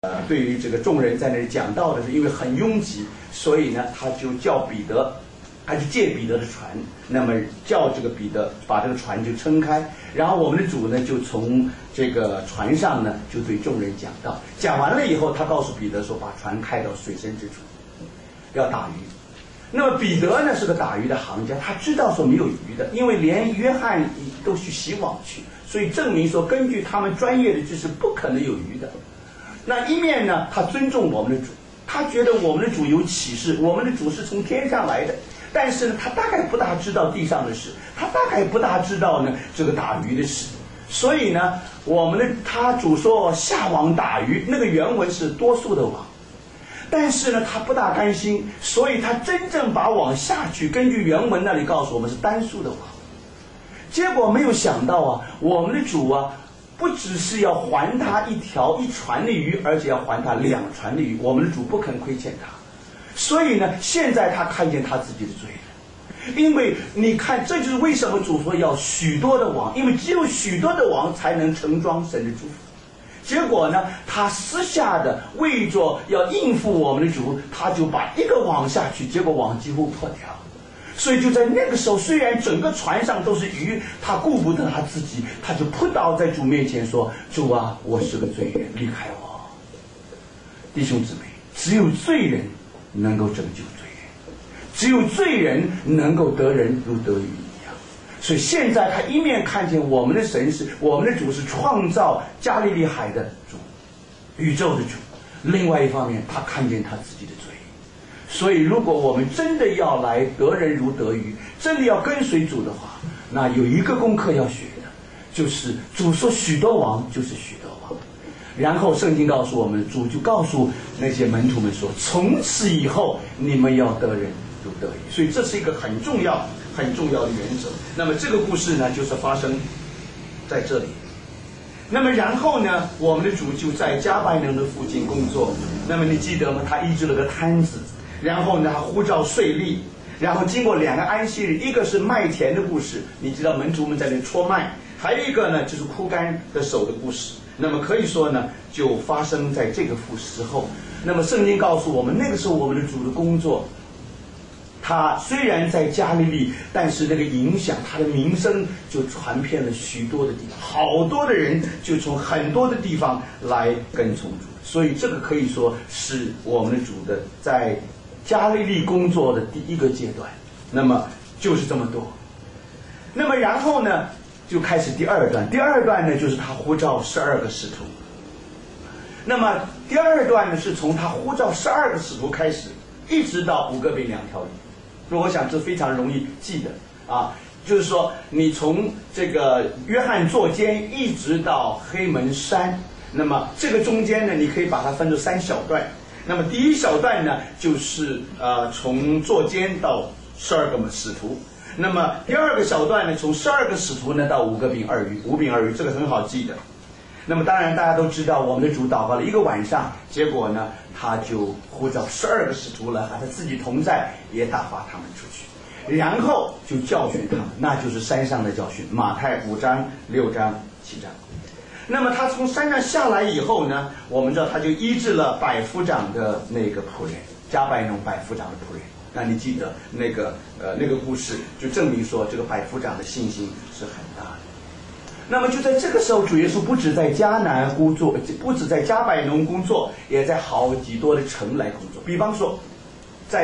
对于这个众人在那里讲道的时候，因为很拥挤，所以呢，他就叫彼得，他就借彼得的船，那么叫这个彼得把这个船就撑开，然后我们的主呢就从这个船上呢就对众人讲道，讲完了以后，他告诉彼得说，把船开到水深之处，要打鱼。那么彼得呢是个打鱼的行家，他知道说没有鱼的，因为连约翰都去洗网去，所以证明说根据他们专业的知识不可能有鱼的。那一面呢，他尊重我们的主，他觉得我们的主有启示，我们的主是从天上来的，但是呢，他大概不大知道地上的事，他大概不大知道呢这个打鱼的事，所以呢，他主说下网打鱼，那个原文是多数的网，但是呢，他不大甘心，所以他真正把网下去，根据原文那里告诉我们是单数的网，结果没有想到啊，我们的主啊。不只是要还他一船的鱼，而且要还他2船的鱼。我们的主不肯亏欠他，所以呢，现在他看见他自己的罪了。因为你看，这就是为什么主说要许多的网，因为只有许多的网才能盛装神的祝福。结果呢，他私下的为着要应付我们的主，他就把一个网下去，结果网几乎破掉。所以就在那个时候，虽然整个船上都是鱼，他顾不得他自己，他就扑倒在主面前说：“主啊，我是个罪人，离开我。”弟兄姊妹，只有罪人能够拯救罪人，只有罪人能够得人如得鱼一样。所以现在他一面看见我们的神是我们的主，是创造加利利海的主，宇宙的主；另外一方面，他看见他自己的罪。所以如果我们真的要来得人如得鱼，真的要跟随主的话，那有一个功课要学的，就是主说许多王就是许多王。然后圣经告诉我们，主就告诉那些门徒们说，从此以后你们要得人如得鱼。所以这是一个很重要的原则。那么这个故事呢，就是发生在这里。那么然后呢，我们的主就在加百农的附近工作。那么你记得吗？他医治了个瘫子，然后呢，呼召税吏，然后经过2个安息日，一个是麦田的故事，你知道门徒们在那搓麦，还有一个呢就是枯干的手的故事。那么可以说呢，就发生在这个时候。那么圣经告诉我们，那个时候我们的主的工作，他虽然在加利利，但是那个影响他的名声就传遍了许多的地方，好多的人就从很多的地方来跟从主。所以这个可以说是我们的主的在加利利工作的第一个阶段。那么就是这么多。那么然后呢，就开始第2段。第2段呢，就是他呼召12个使徒。那么第2段呢，是从他呼召12个使徒开始，一直到5个饼2条鱼。我想这非常容易记得啊，就是说你从这个约翰坐监一直到黑门山。那么这个中间呢，你可以把它分作3小段。那么第一小段呢，就是从坐监到12个使徒。那么第2个小段呢，从12个使徒呢到5个饼2鱼，5饼2鱼，这个很好记的。那么当然大家都知道，我们的主祷告了1个晚上，结果呢，他就呼召12个使徒来和他自己同在，也打发他们出去，然后就教训他们，那就是山上的教训，马太5章、6章、7章。那么他从山上下来以后呢，我们知道他就医治了百夫长的那个仆人，加百农百夫长的仆人。那你记得那个故事，就证明说这个百夫长的信心是很大的。那么就在这个时候，主耶稣不止在迦南工作，不止在加百农工作，也在好几多的城来工作。比方说，在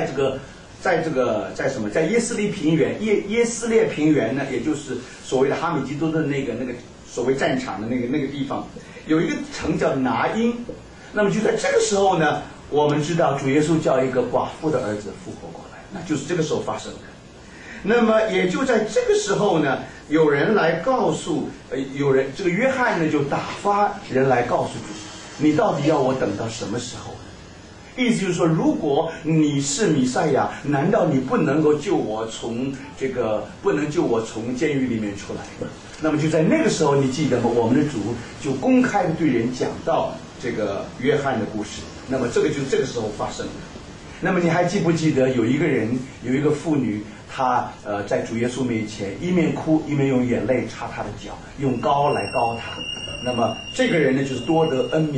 耶斯列平原呢，也就是所谓的哈米基多的那个所谓战场的那个地方，有一个城叫拿因。那么就在这个时候呢，我们知道主耶稣叫一个寡妇的儿子复活过来，那就是这个时候发生的。那么也就在这个时候呢，有人来告诉这个约翰呢就打发人来告诉主，你到底要我等到什么时候？意思就是说，如果你是弥赛亚，难道你不能救我从监狱里面出来吗？那么就在那个时候，你记得吗？我们的主就公开的对人讲到这个约翰的故事。那么这个就是这个时候发生的。那么你还记不记得有一个妇女，她在主耶稣面前一面哭一面用眼泪擦他的脚，用膏来膏他。那么这个人呢，就是多得恩免的女人。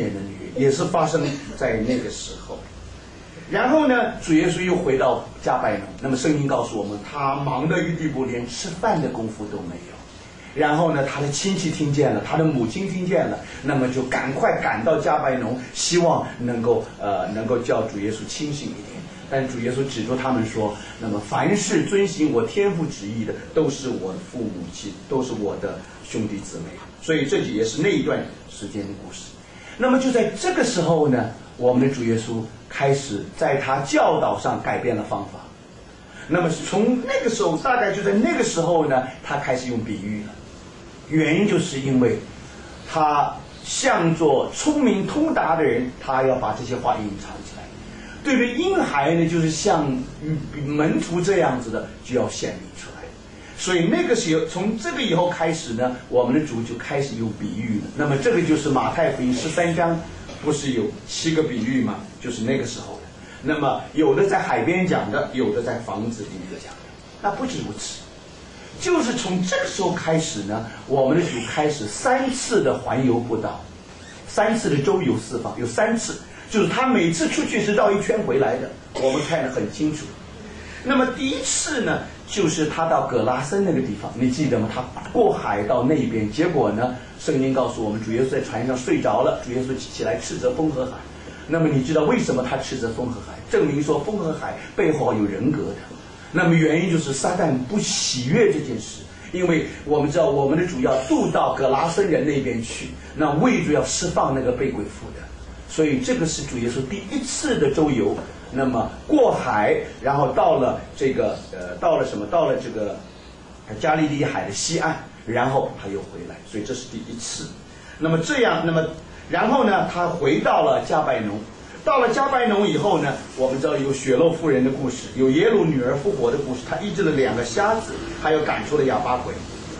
也是发生在那个时候。然后呢，主耶稣又回到加百农，那么圣经告诉我们，他忙到一个地步，连吃饭的功夫都没有。然后呢，他的亲戚听见了，他的母亲听见了，那么就赶快赶到加百农，希望能够叫主耶稣清醒一点。但主耶稣指出他们说，那么凡是遵行我天父旨意的，都是我的父母亲，都是我的兄弟姊妹。所以这也是那一段时间的故事。那么就在这个时候呢，我们的主耶稣开始在他教导上改变了方法。那么从那个时候，大概就在那个时候呢，他开始用比喻了。原因就是因为他像做聪明通达的人，他要把这些话隐藏起来。对于婴孩呢，就是像门徒这样子的，就要显明出来。所以那个时候，从这个以后开始呢，我们的主就开始用比喻了。那么这个就是马太福音13章，不是有7个比喻吗？就是那个时候的。那么有的在海边讲的，有的在房子里面讲的。那不止如此，就是从这个时候开始呢，我们的主开始3次的环游布道，3次的周游四方，有3次，就是他每次出去是绕一圈回来的，我们看得很清楚。那么第一次呢，就是他到葛拉森那个地方，你记得吗？他过海到那边，结果呢，圣经告诉我们，主耶稣在船上睡着了，主耶稣起来斥责风和海。那么你知道为什么他斥责风和海？证明说风和海背后有人格的。那么原因就是撒旦不喜悦这件事，因为我们知道我们的主要渡到葛拉森人那边去，那为主要释放那个被鬼附的，所以这个是主耶稣第一次的周游。那么过海，然后到了这个到了这个加利利海的西岸，然后他又回来，所以这是第一次。那么这样，那么然后呢，他回到了加百农。到了加百农以后呢，我们知道有血漏妇人的故事，有耶路女儿复活的故事，他医治了2个瞎子，还有赶出了哑巴鬼。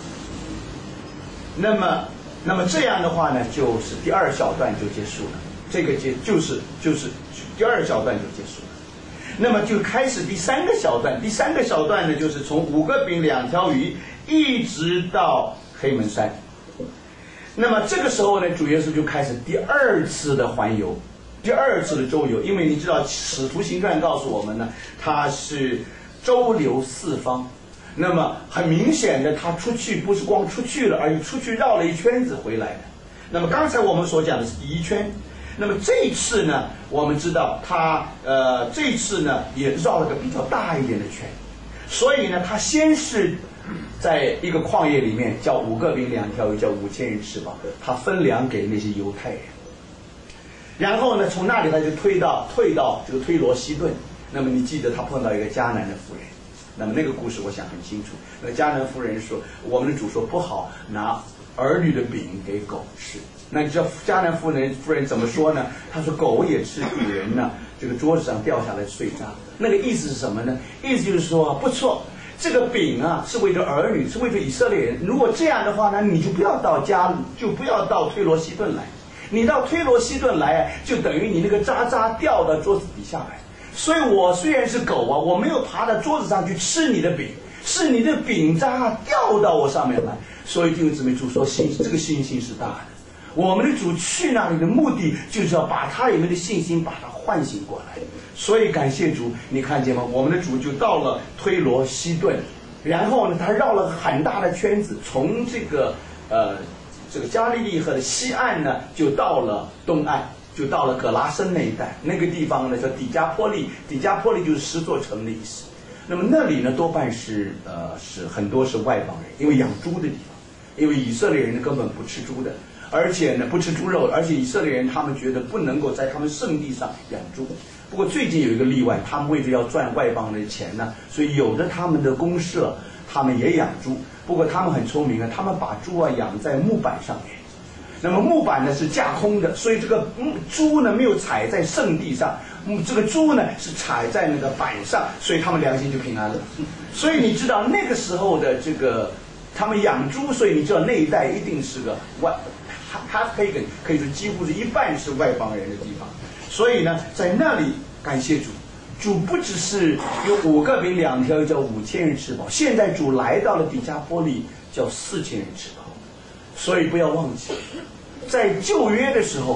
那么这样的话呢，就是第2小段就结束了，这个就是第2小段就结束了。那么就开始第3个小段，第3个小段呢，就是从5个饼2条鱼一直到黑门山。那么这个时候呢，主耶稣就开始第2次的环游，第2次的周游。因为你知道使徒行传告诉我们呢，他是周游四方。那么很明显的，他出去不是光出去了，而且出去绕了一圈子回来的。那么刚才我们所讲的是第1圈，那么这一次呢，我们知道他这一次呢也绕了个比较大一点的圈。所以呢，他先是在一个旷野里面叫5个饼2条鱼，叫5000人吃饱，他分粮给那些犹太人。然后呢，从那里他就退到这个推罗西顿。那么你记得他碰到一个迦南的妇人，那么那个故事我想很清楚。那个迦南妇人说，我们的主说不好拿儿女的饼给狗吃。那你知道迦南妇人怎么说呢？他说狗也吃主人呢这个桌子上掉下来的碎渣。那个意思是什么呢？意思就是说不错，这个饼啊是为着儿女，是为着以色列人。如果这样的话呢，你就不要到推罗西顿来。你到推罗西顿来，就等于你那个渣渣掉到桌子底下来。所以我虽然是狗啊，我没有爬到桌子上去吃你的饼，是你的饼渣掉到我上面来。所以弟兄姊妹，主说这个信心是大的。我们的主去那里的目的，就是要把他里面的信心把它唤醒过来。所以感谢主，你看见吗？我们的主就到了推罗西顿，然后呢，他绕了很大的圈子，从这个加利利河的西岸呢，就到了东岸，就到了葛拉森那一带。那个地方呢叫底加波利，底加波利就是10座城的意思。那么那里呢，多半是很多是外邦人，因为养猪的地方，因为以色列人根本不吃猪的。而且呢，不吃猪肉，而且以色列人他们觉得不能够在他们圣地上养猪。不过最近有一个例外，他们为了要赚外邦的钱呢，所以有的他们的公社他们也养猪。不过他们很聪明啊，他们把猪啊养在木板上面。那么木板呢是架空的，所以这个猪呢没有踩在圣地上，这个猪呢是踩在那个板上，所以他们良心就平安了。所以你知道那个时候的这个他们养猪，所以你知道那一带一定是个可以说几乎是一半是外邦人的地方。所以呢，在那里感谢主，主不只是有5个饼2条鱼叫5000人吃饱，现在主来到了底加波利叫4000人吃饱。所以不要忘记，在旧约的时候，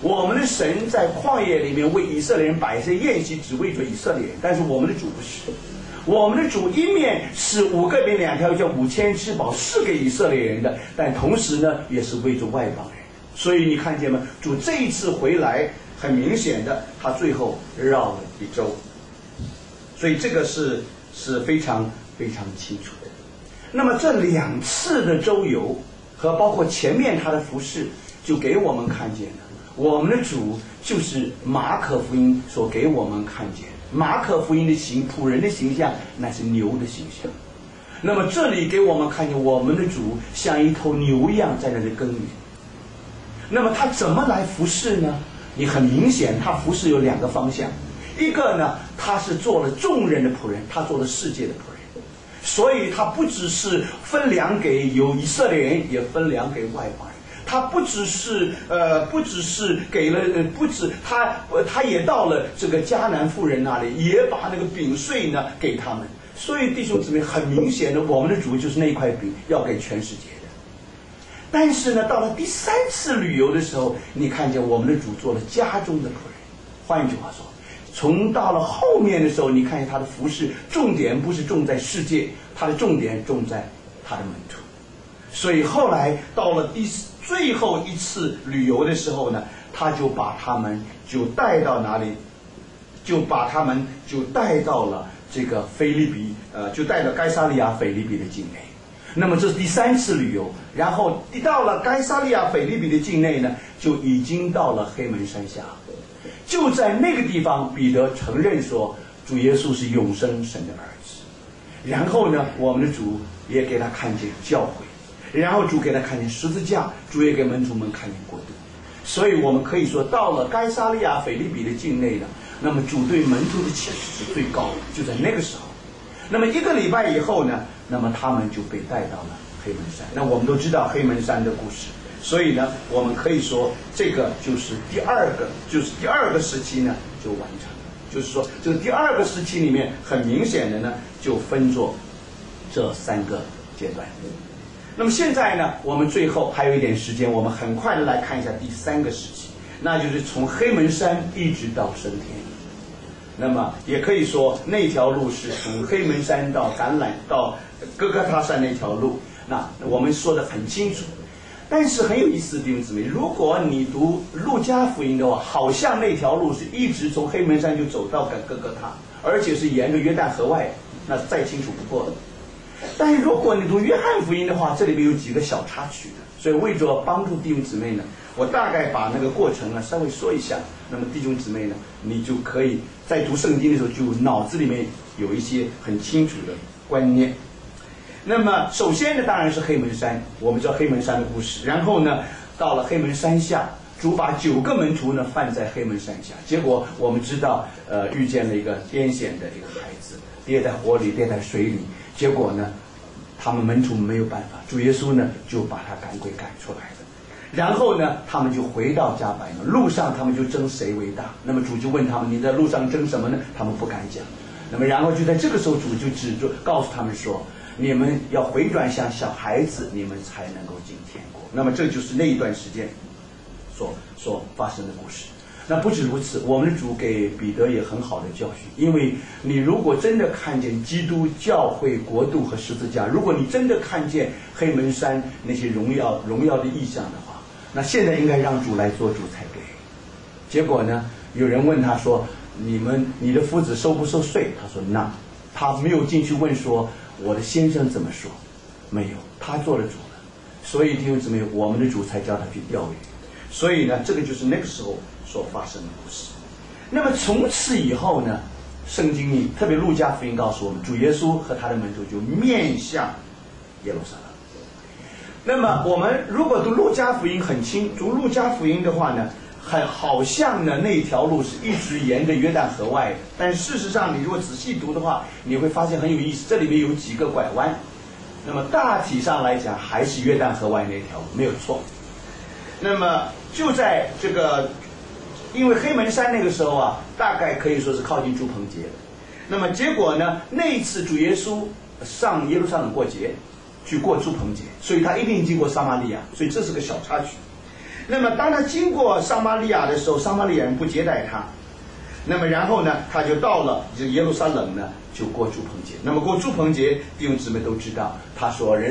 我们的神在旷野里面为以色列人摆一些宴席，只为着以色列人，但是我们的主不是。我们的主一面是5个饼2条鱼叫5000吃饱是给以色列人的，但同时呢也是为着外邦人。所以你看见吗？主这一次回来，很明显的他最后绕了一周，所以这个是非常非常清楚的。那么这2次的周游和包括前面他的服事，就给我们看见了我们的主就是马可福音所给我们看见的。马可福音的仆人的形象乃是牛的形象，那么这里给我们看见我们的主像一头牛一样在那里耕耘。那么他怎么来服侍呢？你很明显他服侍有2个方向，一个呢他是做了众人的仆人，他做了世界的仆人，所以他不只是分粮给有以色列人，也分粮给外邦人。他不只是给了他也到了这个迦南妇人那里，也把那个饼碎呢给他们。所以弟兄姊妹，很明显的，我们的主就是那块饼要给全世界的。但是呢，到了第3次旅游的时候，你看见我们的主做了家中的仆人。换一句话说，从到了后面的时候，你看见他的服事重点不是重在世界，他的重点重在他的门徒。所以后来到了最后一次旅游的时候呢，他就把他们就带到哪里？就把他们就带到了这个腓立比，就带到该撒利亚腓立比的境内。那么这是第3次旅游，然后一到了该撒利亚腓立比的境内呢，就已经到了黑门山下。就在那个地方，彼得承认说主耶稣是永生神的儿子。然后呢，我们的主也给他看见教会。然后主给他看见十字架，主也给门徒们看见国度。所以我们可以说，到了该撒利亚腓立比的境内呢，那么主对门徒的启示是最高的，就在那个时候。那么1个礼拜以后呢，那么他们就被带到了黑门山。那我们都知道黑门山的故事，所以呢，我们可以说这个就是第二个时期呢就完成了。就是说，这个第2个时期里面，很明显的呢就分作这3个阶段。那么现在呢，我们最后还有一点时间，我们很快的来看一下第3个时期，那就是从黑门山一直到升天。那么也可以说，那条路是从黑门山到到哥哥他山那条路，那我们说得很清楚。但是很有意思的弟兄姊妹，如果你读路加福音的话，好像那条路是一直从黑门山就走到哥哥他，而且是沿着约旦河外，那再清楚不过了。但如果你读约翰福音的话，这里面有几个小插曲的，所以为着帮助弟兄姊妹呢，我大概把那个过程呢稍微说一下。那么弟兄姊妹呢，你就可以在读圣经的时候，就脑子里面有一些很清楚的观念。那么首先呢，当然是黑门山，我们知道黑门山的故事。然后呢，到了黑门山下，主把9个门徒呢放在黑门山下，结果我们知道，遇见了一个癫痫的一个孩子，跌在火里，跌在水里。结果呢，他们门徒没有办法，主耶稣呢就把他赶鬼赶出来了。然后呢，他们就回到加百农，路上他们就争谁为大。那么主就问他们：你在路上争什么呢？他们不敢讲。那么然后就在这个时候，主就告诉他们说：你们要回转向小孩子，你们才能够进天国。那么这就是那一段时间所发生的故事。那不止如此，我们的主给彼得也很好的教训，因为你如果真的看见基督教会国度和十字架，如果你真的看见黑门山那些荣耀的意象的话，那现在应该让主来做主才对。结果呢，有人问他说：你的夫子收不收税？他说那，他没有进去问说我的先生怎么说，没有，他做了主了。所以弟兄姊妹，我们的主才叫他去钓鱼。所以呢，这个就是那个时候所发生的故事。那么从此以后呢，圣经里特别路加福音告诉我们，主耶稣和他的门徒就面向耶路撒冷。那么我们如果读路加福音读路加福音的话呢，好像呢那条路是一直沿着约旦河外的，但事实上你如果仔细读的话，你会发现很有意思，这里面有几个拐弯。那么大体上来讲，还是约旦河外那条路没有错。那么就在这个，因为黑门山那个时候啊，大概可以说是靠近住棚节。那么结果呢，那一次主耶稣上耶路撒冷过节，去过住棚节，所以他一定经过撒玛利亚，所以这是个小插曲。 那么当他经过撒玛利亚的时候，撒玛利亚人不接待他。那么然后呢，他就到了耶路撒冷呢，就过住棚节。那么过住棚节，弟兄姊妹都知道，他说人